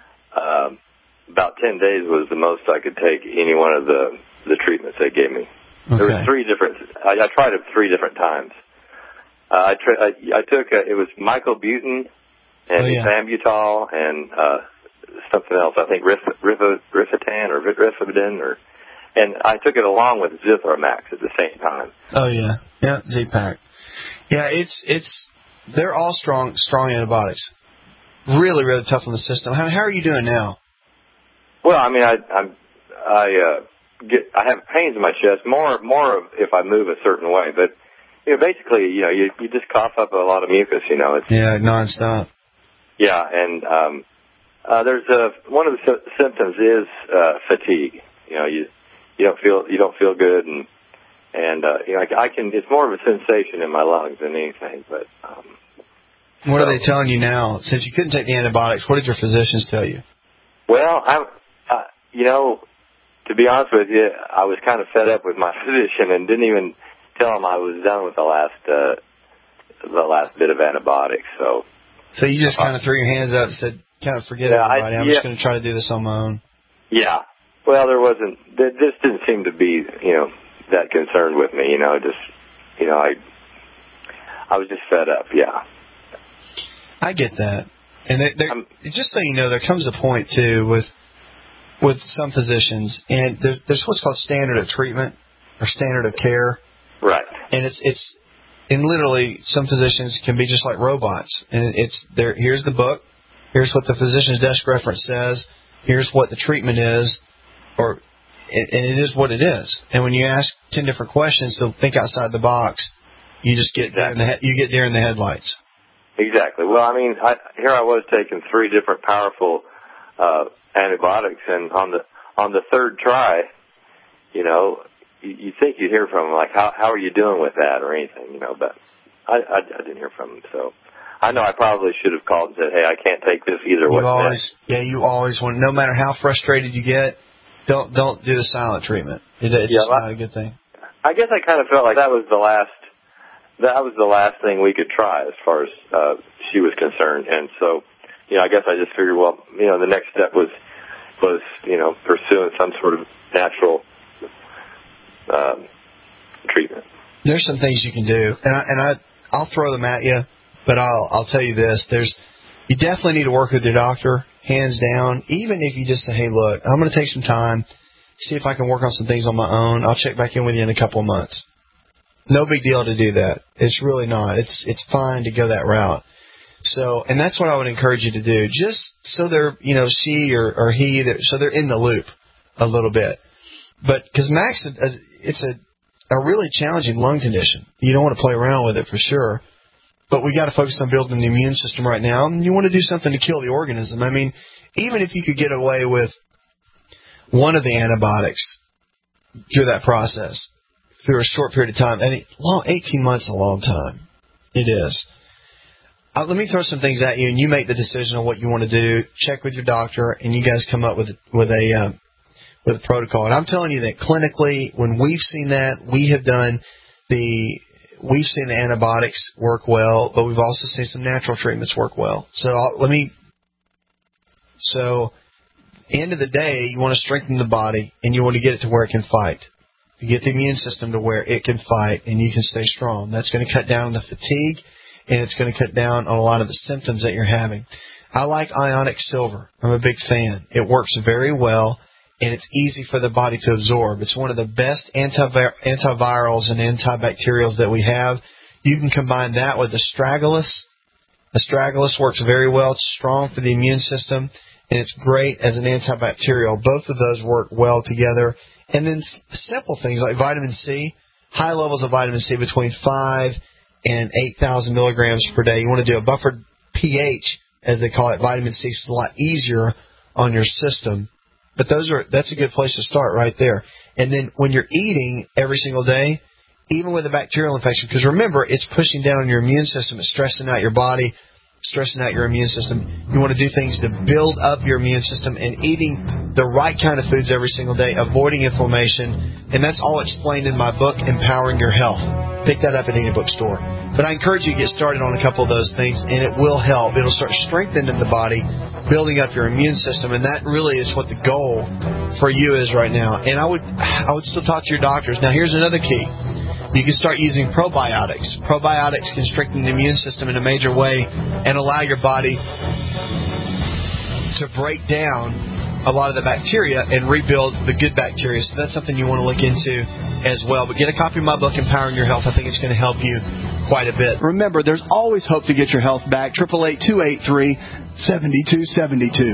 um, about ten days was the most I could take any one of the the treatments they gave me. Okay. There were three different. I, I tried it three different times. Uh, I, tra- I I took a, it was mycobutin and oh, yeah. ethambutol and uh, something else. I think rif, rif, rifatan or rifidin or. And I took it along with Zithromax at the same time. Oh yeah, yeah, Z-Pack. Yeah, it's it's they're all strong strong antibiotics. Really, really tough on the system. How how are you doing now? Well, I mean, I I'm, I uh, get I have pains in my chest more more of if I move a certain way, but you know, basically, you know, you you just cough up a lot of mucus. You know, it's yeah, nonstop. Yeah, and um, uh, there's a one of the sy- symptoms is uh, fatigue. You know, you. You don't feel you don't feel good, and and uh, you know I, I can. It's more of a sensation in my lungs than anything. But um, what so, are they telling you now? Since you couldn't take the antibiotics, what did your physicians tell you? Well, I'm, uh, you know, to be honest with you, I was kind of fed up with my physician and didn't even tell him I was done with the last uh, the last bit of antibiotics. So, so you just kind of threw your hands up and said, "Kind of forget yeah, everybody. I, I'm yeah. just going to try to do this on my own." Yeah. Well, there wasn't. There just didn't seem to be, you know, that concerned with me. You know, just, you know, I, I was just fed up. Yeah. I get that, and they, they're, just so you know, there comes a point too with, with some physicians, and there's there's what's called standard of treatment or standard of care. Right. And it's it's, and literally some physicians can be just like robots, and it's there. Here's the book. Here's what the physician's desk reference says. Here's what the treatment is. Or, and it is what it is. And when you ask ten different questions, they'll think outside the box. You just get exactly. there in the he- you get there in the headlights. Exactly. Well, I mean, I, here I was taking three different powerful uh, antibiotics, and on the on the third try, you know, you, you think you'd hear from them, like, how how are you doing with that or anything, you know? But I, I, I didn't hear from them, so. I know I probably should have called and said, hey, I can't take this either. You What's always, next? yeah, you always want. No matter how frustrated you get. Don't don't do the silent treatment. It, it's yeah, just not a good thing. I guess I kind of felt like that was the last that was the last thing we could try as far as uh, she was concerned, and so you know I guess I just figured, well, you know, the next step was was you know pursuing some sort of natural um, treatment. There's some things you can do, and I, and I I'll throw them at you, but I'll I'll tell you this: there's you definitely need to work with your doctor. Hands down, even if you just say, hey, look, I'm going to take some time, see if I can work on some things on my own. I'll check back in with you in a couple of months. No big deal to do that. It's really not. It's it's fine to go that route. So, and that's what I would encourage you to do, just so they're, you know, she or, or he, they're, so they're in the loop a little bit. But because Max, it's a a really challenging lung condition. You don't want to play around with it for sure. But we got to focus on building the immune system right now. And you want to do something to kill the organism. I mean, even if you could get away with one of the antibiotics through that process, through a short period of time, and it, long, eighteen months is a long time. It is. Uh, let me throw some things at you, and you make the decision on what you want to do. Check with your doctor, and you guys come up with with a uh, with a protocol. And I'm telling you that clinically, when we've seen that, we have done the we've seen the antibiotics work well, but we've also seen some natural treatments work well. So I'll, let me. So, end of the day, you want to strengthen the body, and you want to get it to where it can fight. You get the immune system to where it can fight, and you can stay strong. That's going to cut down on the fatigue, and it's going to cut down on a lot of the symptoms that you're having. I like ionic silver. I'm a big fan. It works very well, and it's easy for the body to absorb. It's one of the best antivir- antivirals and antibacterials that we have. You can combine that with astragalus. Astragalus works very well. It's strong for the immune system, and it's great as an antibacterial. Both of those work well together. And then simple things like vitamin C, high levels of vitamin C between five and eight thousand milligrams per day. You want to do a buffered pH, as they call it. Vitamin C is a lot easier on your system. But those are that's a good place to start right there. And then when you're eating every single day, even with a bacterial infection, because remember, it's pushing down on your immune system. It's stressing out your body, stressing out your immune system. You want to do things to build up your immune system, and eating the right kind of foods every single day, avoiding inflammation. And that's all explained in my book, Empowering Your Health. Pick that up at any bookstore. But I encourage you to get started on a couple of those things, and it will help. It'll start strengthening the body, building up your immune system, and that really is what the goal for you is right now. And I would, I would still talk to your doctors. Now, here's another key. You can start using probiotics. Probiotics can strengthen the immune system in a major way and allow your body to break down a lot of the bacteria and rebuild the good bacteria. So that's something you want to look into as well. But get a copy of my book, Empowering Your Health. I think it's going to help you quite a bit. Remember, there's always hope to get your health back. eight eight eight, two eight three, seven two seven two.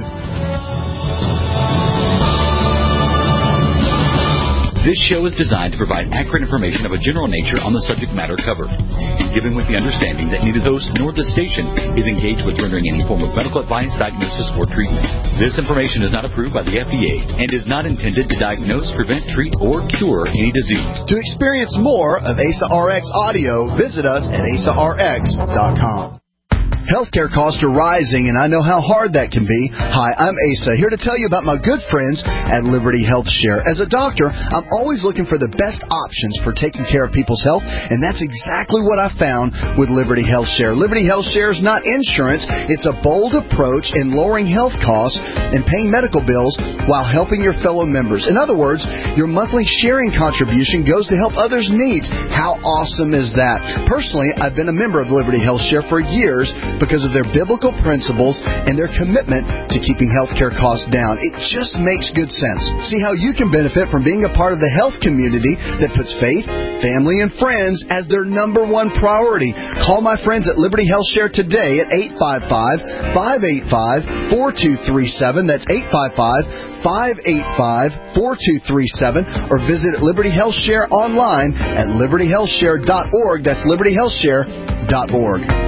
This show is designed to provide accurate information of a general nature on the subject matter covered, given with the understanding that neither host nor the station is engaged with rendering any form of medical advice, diagnosis, or treatment. This information is not approved by the F D A and is not intended to diagnose, prevent, treat, or cure any disease. To experience more of A S A R X audio, visit us at A S A R X dot com. Healthcare costs are rising, and I know how hard that can be. Hi, I'm Asa, here to tell you about my good friends at Liberty Health Share. As a doctor, I'm always looking for the best options for taking care of people's health, and that's exactly what I found with Liberty Health Share. Liberty Health Share is not insurance. It's a bold approach in lowering health costs and paying medical bills while helping your fellow members. In other words, your monthly sharing contribution goes to help others' needs. How awesome is that? Personally, I've been a member of Liberty Health Share for years, because of their biblical principles and their commitment to keeping healthcare costs down. It just makes good sense. See how you can benefit from being a part of the health community that puts faith, family, and friends as their number one priority. Call my friends at Liberty Health Share today at eight five five, five eight five, four two three seven. That's eight five five, five eight five, four two three seven. Or visit Liberty Health Share online at liberty health share dot org. That's liberty health share dot org.